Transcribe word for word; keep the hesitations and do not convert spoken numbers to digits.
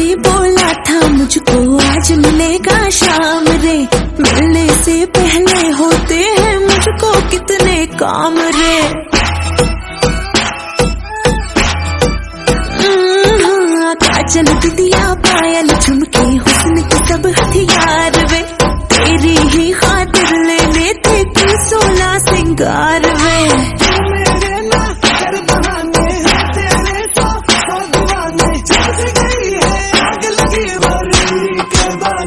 भी बोला था मुझको आज मिलेगा शाम रे, मिलने से पहले होते हैं मुझको कितने काम रे। काजल दीदी